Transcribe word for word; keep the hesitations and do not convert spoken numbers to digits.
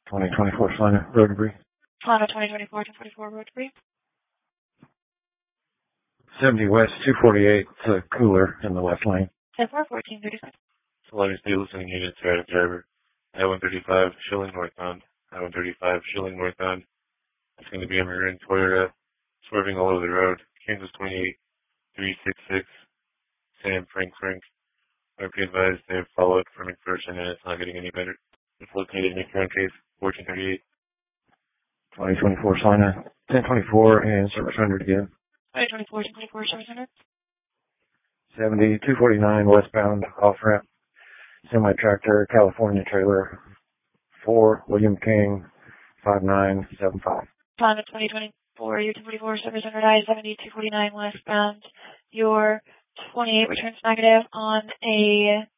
twenty twenty-four Solana road debris. Honda twenty twenty-four to forty-four road debris. seventy west, two forty-eight, it's a cooler in the west lane. ten four, fourteen thirty-five. Solana State listening units, right driver. I one thirty-five, Schilling northbound. I one thirty-five, Schilling northbound. It's going to be a maroon Toyota, swerving all over the road. Kansas twenty-eight, three sixty-six, Sam Frank Frank. R P advised they have followed from McPherson and it's not getting any better. It's located in the current case, fourteen thirty-eight. twenty twenty-four Solana, ten twenty-four and service rendered again. twenty twenty-four to twenty-four service center. seventy, two forty-nine westbound off ramp. Semi-tractor, California trailer, four, William King, five nine seven five. Honda twenty twenty-four, U two forty-four, service center, I seventy, two forty-nine westbound. Your twenty-eight returns negative on a